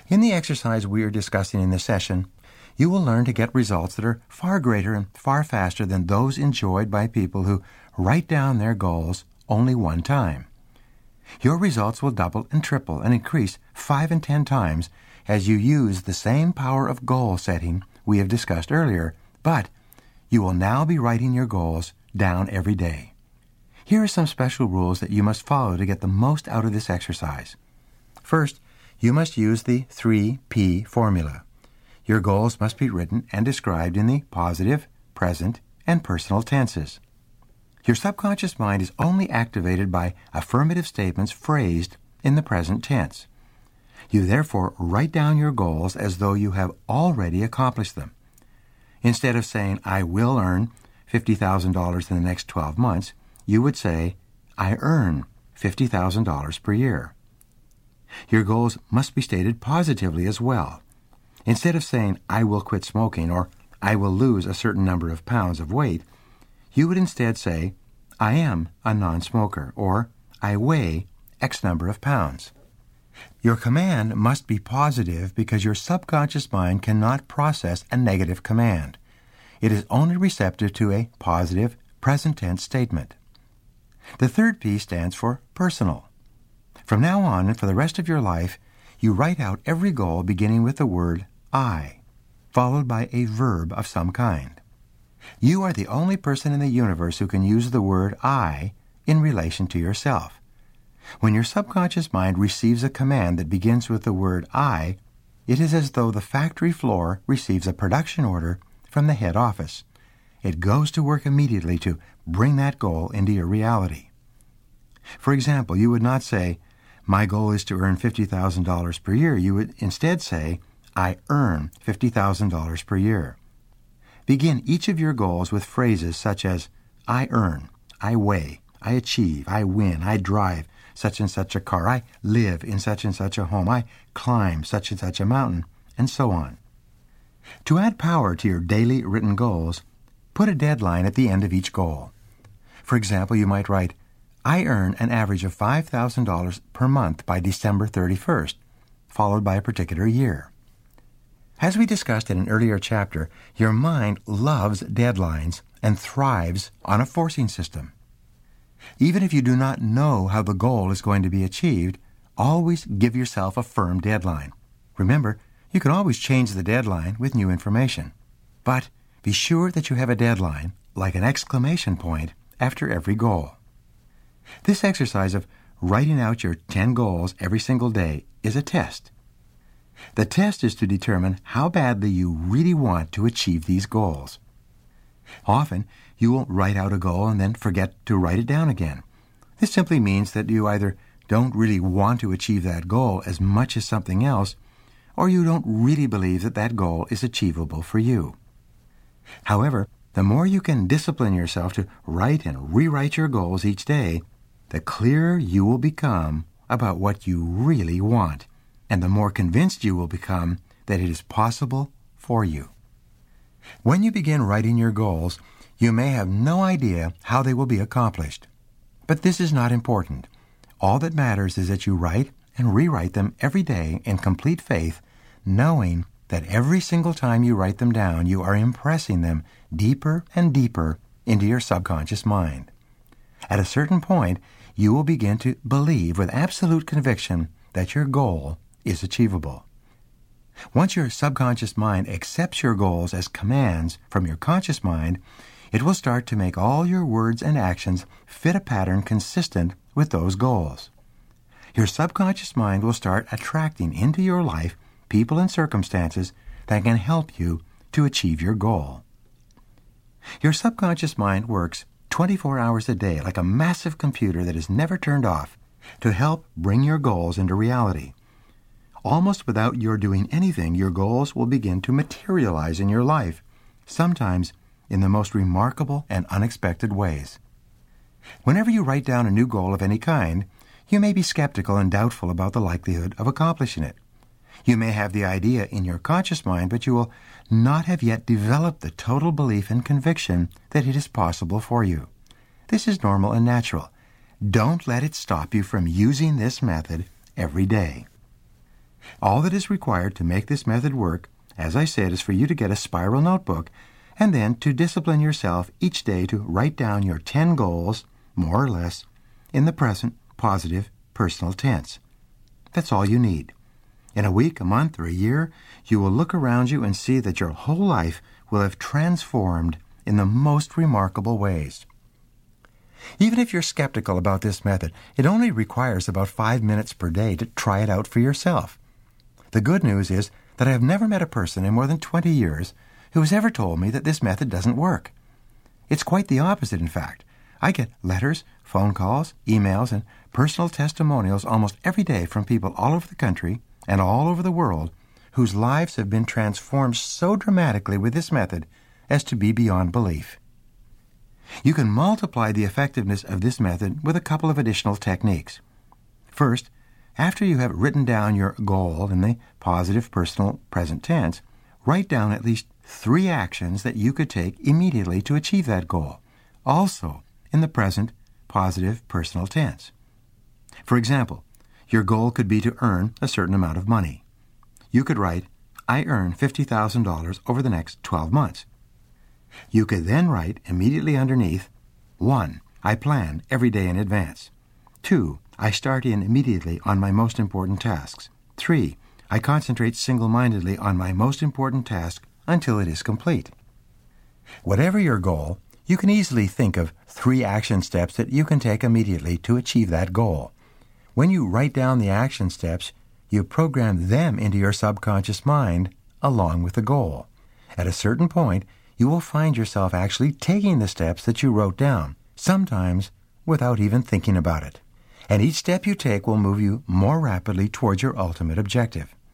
In the exercise we are discussing in this session, you will learn to get results that are far greater and far faster than those enjoyed by people who write down their goals only one time. Your results will double and triple and increase 5 and 10 times as you use the same power of goal setting we have discussed earlier, but you will now be writing your goals down every day. Here are some special rules that you must follow to get the most out of this exercise. First, you must use the 3P formula. Your goals must be written and described in the positive, present, and personal tenses. Your subconscious mind is only activated by affirmative statements phrased in the present tense. You therefore write down your goals as though you have already accomplished them. Instead of saying, I will earn $50,000 in the next 12 months, you would say, I earn $50,000 per year. Your goals must be stated positively as well. Instead of saying, I will quit smoking or I will lose a certain number of pounds of weight, you would instead say, I am a non-smoker, or I weigh X number of pounds. Your command must be positive because your subconscious mind cannot process a negative command. It is only receptive to a positive, present tense statement. The third P stands for personal. From now on and for the rest of your life, you write out every goal beginning with the word I, followed by a verb of some kind. You are the only person in the universe who can use the word I in relation to yourself. When your subconscious mind receives a command that begins with the word I, it is as though the factory floor receives a production order from the head office. It goes to work immediately to bring that goal into your reality. For example, you would not say, my goal is to earn $50,000 per year. You would instead say, I earn $50,000 per year. Begin each of your goals with phrases such as, I earn, I weigh, I achieve, I win, I drive such and such a car, I live in such and such a home, I climb such and such a mountain, and so on. To add power to your daily written goals, put a deadline at the end of each goal. For example, you might write, I earn an average of $5,000 per month by December 31st, followed by a particular year. As we discussed in an earlier chapter, your mind loves deadlines and thrives on a forcing system. Even if you do not know how the goal is going to be achieved, always give yourself a firm deadline. Remember, you can always change the deadline with new information. But be sure that you have a deadline, like an exclamation point, after every goal. This exercise of writing out your 10 goals every single day is a test. The test is to determine how badly you really want to achieve these goals. Often, you will write out a goal and then forget to write it down again. This simply means that you either don't really want to achieve that goal as much as something else, or you don't really believe that that goal is achievable for you. However, the more you can discipline yourself to write and rewrite your goals each day, the clearer you will become about what you really want, and the more convinced you will become that it is possible for you. When you begin writing your goals, you may have no idea how they will be accomplished. But this is not important. All that matters is that you write and rewrite them every day in complete faith, knowing that every single time you write them down, you are impressing them deeper and deeper into your subconscious mind. At a certain point, you will begin to believe with absolute conviction that your goal is achievable. Once your subconscious mind accepts your goals as commands from your conscious mind, it will start to make all your words and actions fit a pattern consistent with those goals. Your subconscious mind will start attracting into your life people and circumstances that can help you to achieve your goal. Your subconscious mind works 24 hours a day like a massive computer that is never turned off to help bring your goals into reality. Almost without your doing anything, your goals will begin to materialize in your life, sometimes in the most remarkable and unexpected ways. Whenever you write down a new goal of any kind, you may be skeptical and doubtful about the likelihood of accomplishing it. You may have the idea in your conscious mind, but you will not have yet developed the total belief and conviction that it is possible for you. This is normal and natural. Don't let it stop you from using this method every day. All that is required to make this method work, as I said, is for you to get a spiral notebook and then to discipline yourself each day to write down your 10 goals, more or less, in the present, positive, personal tense. That's all you need. In a week, a month, or a year, you will look around you and see that your whole life will have transformed in the most remarkable ways. Even if you're skeptical about this method, it only requires about 5 minutes per day to try it out for yourself. The good news is that I have never met a person in more than 20 years who has ever told me that this method doesn't work. It's quite the opposite, in fact. I get letters, phone calls, emails, and personal testimonials almost every day from people all over the country and all over the world whose lives have been transformed so dramatically with this method as to be beyond belief. You can multiply the effectiveness of this method with a couple of additional techniques. First, after you have written down your goal in the positive personal present tense, write down at least 3 actions that you could take immediately to achieve that goal, also in the present positive personal tense. For example, your goal could be to earn a certain amount of money. You could write, I earn $50,000 over the next 12 months. You could then write immediately underneath, 1. I plan every day in advance. 2. I start in immediately on my most important tasks. 3. I concentrate single-mindedly on my most important task until it is complete. Whatever your goal, you can easily think of 3 action steps that you can take immediately to achieve that goal. When you write down the action steps, you program them into your subconscious mind along with the goal. At a certain point, you will find yourself actually taking the steps that you wrote down, sometimes without even thinking about it. And each step you take will move you more rapidly towards your ultimate objective.